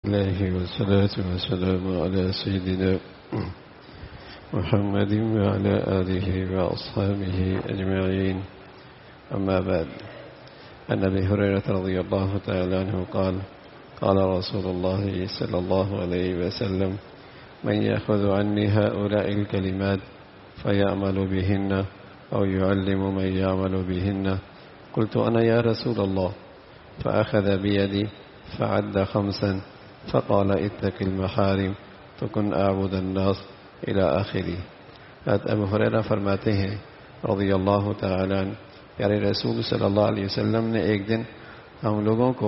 الله والصلاة والسلام على سيدنا محمد وعلى آله وأصحابه أجمعين. أما بعد، عن أبي هريرة رضي الله تعالى عنه قال قال رسول الله صلى الله عليه وسلم: من يأخذ عني هؤلاء الكلمات فيعمل بهن أو يعلم من يعمل بهن. قلت أنا يا رسول الله، فأخذ بيدي فعد 5 فقال: اتق المحارم تكن أعبد الناس إلى آخره. ابو ہریرہ فرماتے ہیں رضی اللہ تعالیٰ عنہ، پیارے رسول صلی اللہ علیہ وسلم نے ایک دن ہم لوگوں کو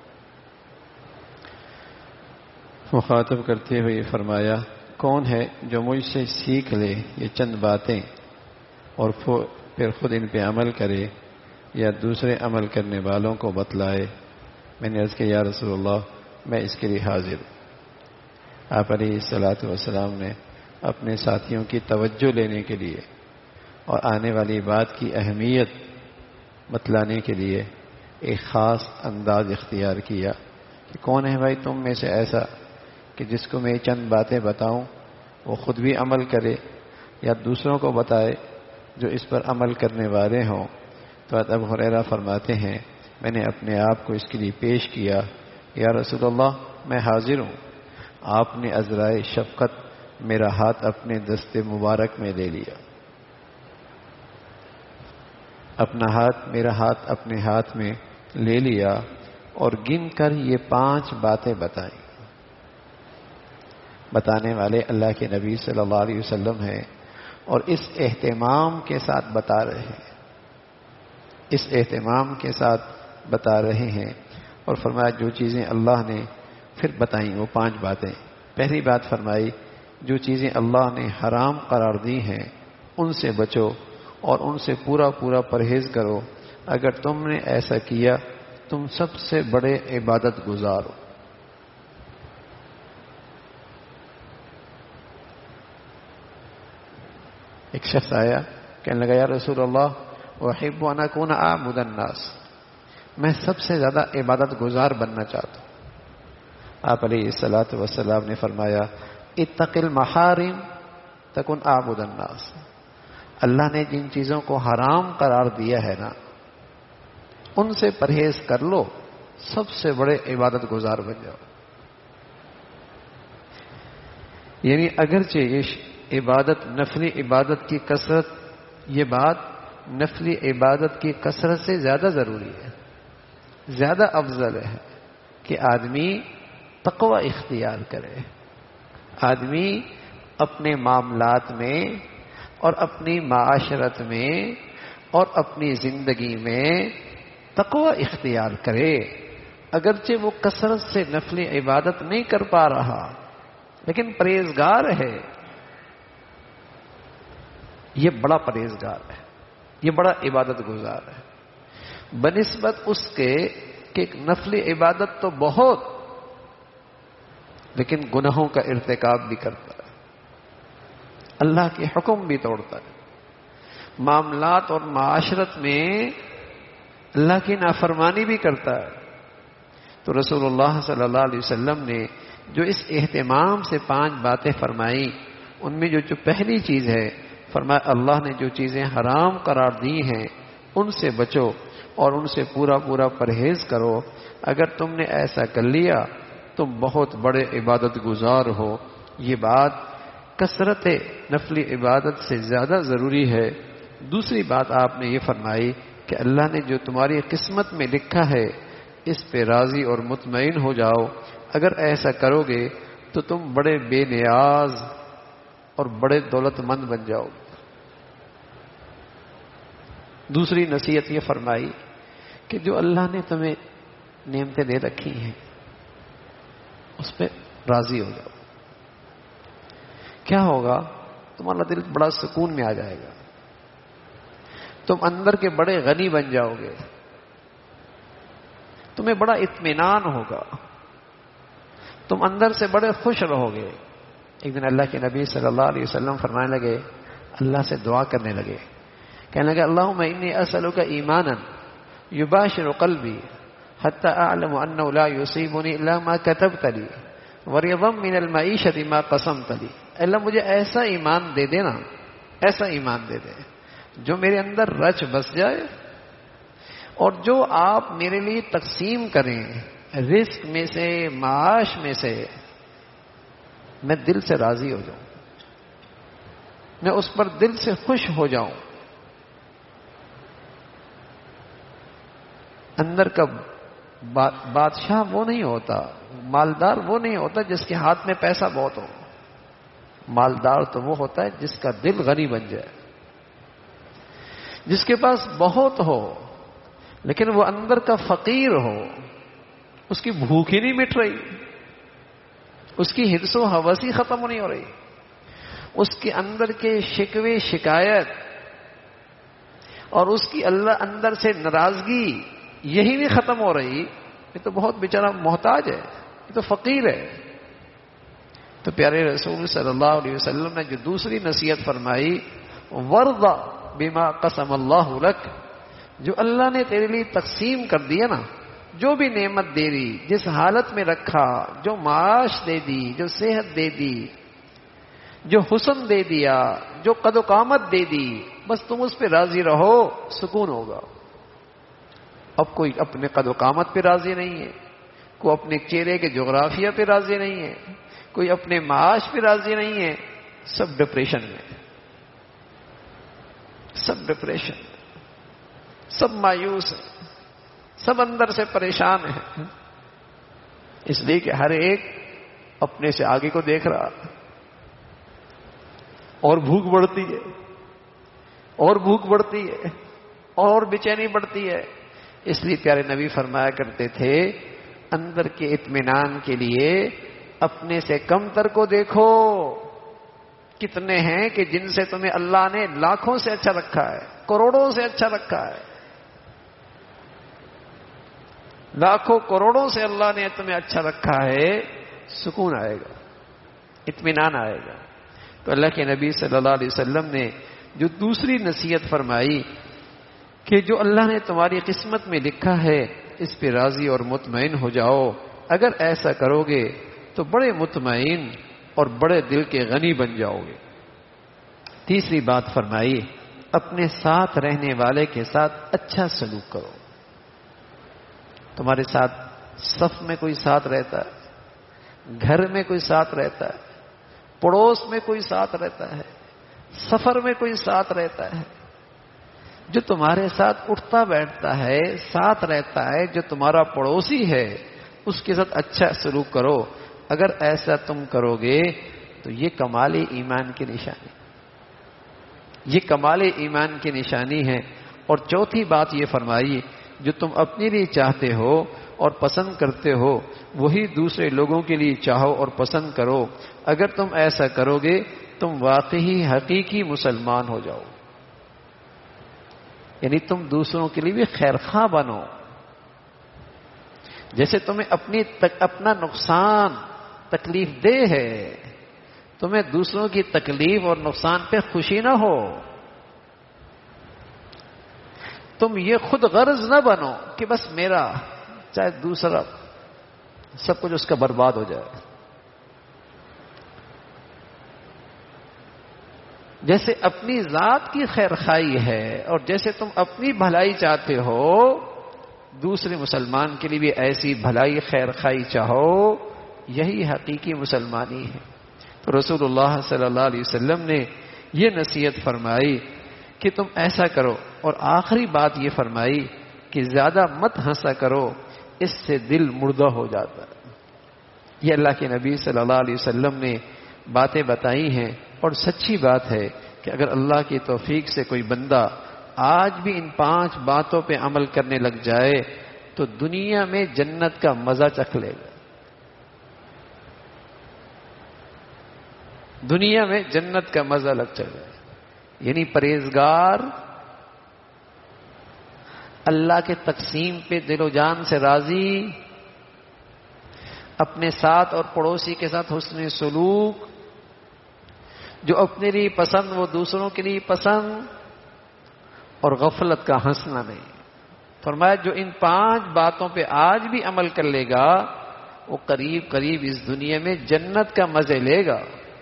مخاطب کرتے ہوئے فرمایا: کون ہے جو مجھ سے سیکھ لے یہ چند باتیں اور پھر خود ان پہ عمل کرے یا دوسرے عمل کرنے والوں کو بتلائے؟ میں نے عرض کیا: یا رسول اللہ، میں اس کے لیے حاضر ہوں۔ آپ علیہ الصلاۃ والسلام نے اپنے ساتھیوں کی توجہ لینے کے لیے اور آنے والی بات کی اہمیت بتلانے کے لیے ایک خاص انداز اختیار کیا کہ کون ہے بھائی تم میں سے ایسا کہ جس کو میں چند باتیں بتاؤں وہ خود بھی عمل کرے یا دوسروں کو بتائے جو اس پر عمل کرنے والے ہوں؟ تو ابو ہریرہ فرماتے ہیں میں نے اپنے آپ کو اس کے لیے پیش کیا: یا رسول اللہ، میں حاضر ہوں۔ آپ نے عذرائے شفقت میرا ہاتھ اپنے دست مبارک میں لے لیا، میرا ہاتھ اپنے ہاتھ میں لے لیا اور گن کر یہ 5 باتیں بتائیں۔ بتانے والے اللہ کے نبی صلی اللہ علیہ وسلم ہیں اور اس اہتمام کے ساتھ بتا رہے ہیں اور فرمایا جو چیزیں اللہ نے پھر بتائیں وہ 5 باتیں۔ پہلی بات فرمائی: جو چیزیں اللہ نے حرام قرار دی ہیں ان سے بچو اور ان سے پورا پرہیز کرو، اگر تم نے ایسا کیا تم سب سے بڑے عبادت گزار ہو۔ ایک شخص آیا کہنے لگا: یا رسول اللہ، احب ان اکون اعبد الناس، میں سب سے زیادہ عبادت گزار بننا چاہتا ہوں۔ آپ علیہ الصلاۃ والسلام نے فرمایا: اتق المحارم تکن اعبد الناس، اللہ نے جن چیزوں کو حرام قرار دیا ہے نا ان سے پرہیز کر لو، سب سے بڑے عبادت گزار بن جاؤ۔ یعنی اگرچہ یہ عبادت نفلی عبادت کی کثرت، یہ بات نفلی عبادت کی کثرت سے زیادہ ضروری ہے، زیادہ افضل ہے کہ آدمی تقوی اختیار کرے، آدمی اپنے معاملات میں اور اپنی معاشرت میں اور اپنی زندگی میں تقوی اختیار کرے۔ اگرچہ وہ کثرت سے نفلی عبادت نہیں کر پا رہا لیکن پرہیزگار ہے، یہ بڑا پرہیزگار ہے، یہ بڑا عبادت گزار ہے بنسبت اس کے کہ نفلی عبادت تو بہت لیکن گناہوں کا ارتکاب بھی کرتا ہے، اللہ کے حکم بھی توڑتا ہے، معاملات اور معاشرت میں اللہ کی نافرمانی بھی کرتا ہے۔ تو رسول اللہ صلی اللہ علیہ وسلم نے جو اس اہتمام سے 5 باتیں فرمائی ان میں جو پہلی چیز ہے، فرمایا اللہ نے جو چیزیں حرام قرار دی ہیں ان سے بچو اور ان سے پورا پرہیز کرو، اگر تم نے ایسا کر لیا تم بہت بڑے عبادت گزار ہو۔ یہ بات کثرت نفلی عبادت سے زیادہ ضروری ہے۔ دوسری بات آپ نے یہ فرمائی کہ اللہ نے جو تمہاری قسمت میں لکھا ہے اس پہ راضی اور مطمئن ہو جاؤ، اگر ایسا کرو گے تو تم بڑے بے نیاز اور بڑے دولت مند بن جاؤ۔ دوسری نصیحت یہ فرمائی کہ جو اللہ نے تمہیں نعمتیں دے رکھی ہیں اس پہ راضی ہو جاؤ۔ کیا ہوگا؟ تمہارا دل بڑا سکون میں آ جائے گا، تم اندر کے بڑے غنی بن جاؤ گے، تمہیں بڑا اطمینان ہوگا، تم اندر سے بڑے خوش رہو گے۔ ایک دن اللہ کے نبی صلی اللہ علیہ وسلم فرمانے لگے، اللہ سے دعا کرنے لگے، کہنے لگے اللہم انی اسألک ایمانا یباشر قلبی حتی اعلم انه لا یصیبنی الا ما کتبت لی۔ وَرِضًا مِّنَ الْمَعِيشَةِ مَا قَسَمْتَ لِي، اللہ مجھے ایسا ایمان دے دینا، ایسا ایمان دے دے جو میرے اندر رچ بس جائے، اور جو آپ میرے لیے تقسیم کریں رزق میں سے، معاش میں سے، میں دل سے راضی ہو جاؤں، میں اس پر دل سے خوش ہو جاؤں۔ اندر کا بادشاہ وہ نہیں ہوتا، مالدار وہ نہیں ہوتا جس کے ہاتھ میں پیسہ بہت ہو، مالدار تو وہ ہوتا ہے جس کا دل غنی بن جائے، جس کے پاس بہت ہو لیکن وہ اندر کا فقیر ہو، اس کی بھوک ہی نہیں مٹ رہی، اس کی حرص و ہوس ہی ختم نہیں ہو رہی، اس کے اندر کے شکوے شکایت اور اس کی اللہ اندر سے ناراضگی یہی نہیں ختم ہو رہی، یہ تو بہت بیچارہ محتاج ہے، یہ تو فقیر ہے۔ تو پیارے رسول صلی اللہ علیہ وسلم نے جو دوسری نصیحت فرمائی، وَرْضَ بِمَا قَسَمَ اللَّهُ لَكَ، جو اللہ نے تیرے لیے تقسیم کر دیا نا، جو بھی نعمت دے دی، جس حالت میں رکھا، جو معاش دے دی، جو صحت دے دی، جو حسن دے دیا، جو قد و قامت دے دی، بس تم اس پہ راضی رہو، سکون ہوگا۔ اب کوئی اپنے قد و قامت پہ راضی نہیں ہے، کوئی اپنے چہرے کے جغرافیہ پہ راضی نہیں ہے، کوئی اپنے معاش پہ راضی نہیں ہے، سب ڈپریشن میں، سب ڈپریشن، سب مایوس ہیں، سب اندر سے پریشان ہیں، اس لیے کہ ہر ایک اپنے سے آگے کو دیکھ رہا، اور بھوک بڑھتی ہے، اور بھوک بڑھتی ہے، اور بے چینی بڑھتی ہے۔ اس لیے پیارے نبی فرمایا کرتے تھے، اندر کے اطمینان کے لیے اپنے سے کم تر کو دیکھو، کتنے ہیں کہ جن سے تمہیں اللہ نے لاکھوں سے اچھا رکھا ہے، کروڑوں سے اچھا رکھا ہے، لاکھوں کروڑوں سے اللہ نے تمہیں اچھا رکھا ہے، سکون آئے گا، اطمینان آئے گا۔ تو اللہ کے نبی صلی اللہ علیہ وسلم نے جو دوسری نصیحت فرمائی کہ جو اللہ نے تمہاری قسمت میں لکھا ہے اس پہ راضی اور مطمئن ہو جاؤ، اگر ایسا کرو گے تو بڑے مطمئن اور بڑے دل کے غنی بن جاؤ گے۔ تیسری بات فرمائی، اپنے ساتھ رہنے والے کے ساتھ اچھا سلوک کرو۔ تمہارے ساتھ صف میں کوئی ساتھ رہتا ہے، گھر میں کوئی ساتھ رہتا ہے، پڑوس میں کوئی ساتھ رہتا ہے، سفر میں کوئی ساتھ رہتا ہے، جو تمہارے ساتھ اٹھتا بیٹھتا ہے، ساتھ رہتا ہے، جو تمہارا پڑوسی ہے، اس کے ساتھ اچھا سلوک کرو۔ اگر ایسا تم کرو گے تو یہ کمال ایمان کی نشانی، یہ کمال ایمان کی نشانی ہے۔ اور چوتھی بات یہ فرمائی، جو تم اپنے لیے چاہتے ہو اور پسند کرتے ہو وہی دوسرے لوگوں کے لیے چاہو اور پسند کرو۔ اگر تم ایسا کرو گے تم واقعی حقیقی مسلمان ہو جاؤ، یعنی تم دوسروں کے لیے بھی خیر خواہ بنو۔ جیسے تمہیں اپنا نقصان تکلیف دہ ہے، تمہیں دوسروں کی تکلیف اور نقصان پہ خوشی نہ ہو، تم یہ خود غرض نہ بنو کہ بس میرا، چاہے دوسرا سب کچھ اس کا برباد ہو جائے۔ جیسے اپنی ذات کی خیر خواہی ہے اور جیسے تم اپنی بھلائی چاہتے ہو، دوسرے مسلمان کے لیے بھی ایسی بھلائی خیر خواہی چاہو، یہی حقیقی مسلمانی ہے۔ تو رسول اللہ صلی اللہ علیہ وسلم نے یہ نصیحت فرمائی کہ تم ایسا کرو، اور آخری بات یہ فرمائی کہ زیادہ مت ہنسا کرو، اس سے دل مردہ ہو جاتا ہے۔ یہ اللہ کے نبی صلی اللہ علیہ وسلم نے باتیں بتائی ہیں، اور سچی بات ہے کہ اگر اللہ کی توفیق سے کوئی بندہ آج بھی ان 5 باتوں پہ عمل کرنے لگ جائے تو دنیا میں جنت کا مزہ چکھ لے گا، دنیا میں جنت کا مزہ لگ چکے گا۔ یعنی پرہیزگار، اللہ کے تقسیم پہ دل و جان سے راضی، اپنے ساتھ اور پڑوسی کے ساتھ حسن سلوک، جو اپنے لیے پسند وہ دوسروں کے لیے پسند، اور غفلت کا ہنسنا نہیں۔ فرمایا جو ان 5 باتوں پہ آج بھی عمل کر لے گا وہ قریب قریب اس دنیا میں جنت کا مزے لے گا.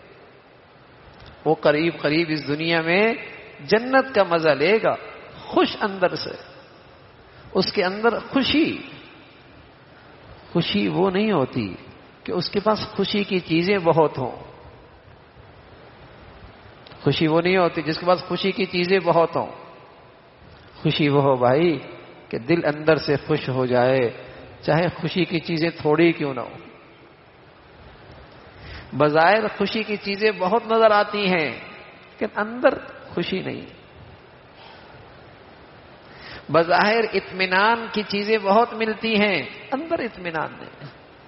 وہ قریب قریب اس دنیا میں جنت کا مزہ لے گا، خوش اندر سے. اس کے اندر خوشی وہ نہیں ہوتی کہ اس کے پاس خوشی کی چیزیں بہت ہوں. خوشی وہ نہیں ہوتی جس کے پاس خوشی کی چیزیں بہت ہوں. خوشی وہ ہو بھائی کہ دل اندر سے خوش ہو جائے، چاہے خوشی کی چیزیں تھوڑی کیوں نہ ہو. بظاہر خوشی کی چیزیں بہت نظر آتی ہیں لیکن اندر خوشی نہیں. بظاہر اطمینان کی چیزیں بہت ملتی ہیں، اندر اطمینان نہیں.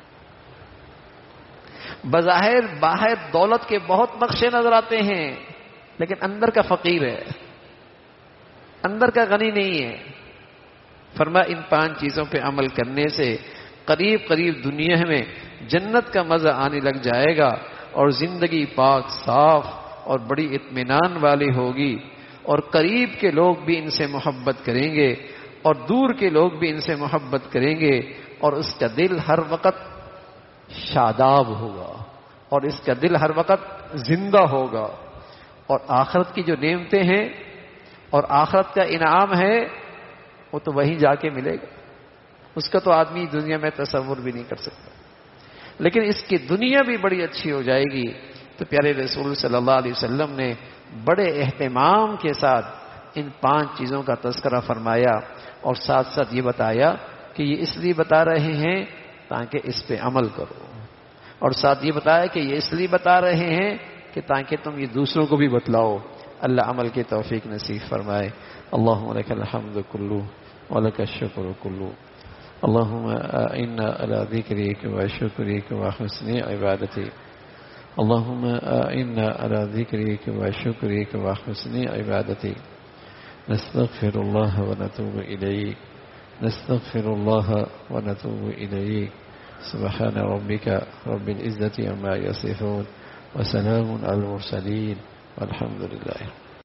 بظاہر باہر دولت کے بہت نقشے نظر آتے ہیں لیکن اندر کا فقیر ہے، اندر کا غنی نہیں ہے. فرمایا ان 5 چیزوں پہ عمل کرنے سے قریب قریب دنیا میں جنت کا مزہ آنے لگ جائے گا اور زندگی پاک صاف اور بڑی اطمینان والی ہوگی، اور قریب کے لوگ بھی ان سے محبت کریں گے اور دور کے لوگ بھی ان سے محبت کریں گے، اور اس کا دل ہر وقت شاداب ہوگا اور اس کا دل ہر وقت زندہ ہوگا. اور آخرت کی جو نعمتیں ہیں اور آخرت کا انعام ہے وہ تو وہیں جا کے ملے گا. اس کا تو آدمی دنیا میں تصور بھی نہیں کر سکتا. لیکن اس کی دنیا بھی بڑی اچھی ہو جائے گی. تو پیارے رسول صلی اللہ علیہ وسلم نے بڑے اہتمام کے ساتھ ان 5 چیزوں کا تذکرہ فرمایا اور ساتھ ساتھ یہ بتایا کہ یہ اس لیے بتا رہے ہیں تاکہ اس پہ عمل کرو، اور ساتھ یہ بتایا کہ یہ اس لیے بتا رہے ہیں کہ تاکہ تم یہ دوسروں کو بھی بتلاؤ. اللہ عمل کی توفیق نصیب فرمائے. اللہم لک الحمد کلو ولک الشکر کلو. اللہم اعنا علی ذکرک وشکرک وحسن عبادتک. اللہم اعنا علی ذکرک وشکرک وحسن عبادتک. نستغفر اللہ ونتوب الیک. نستغفر اللہ ونتوب الیک. سبحان ربک رب العزة عما یصفون وسلام علی المرسلین والحمد للہ.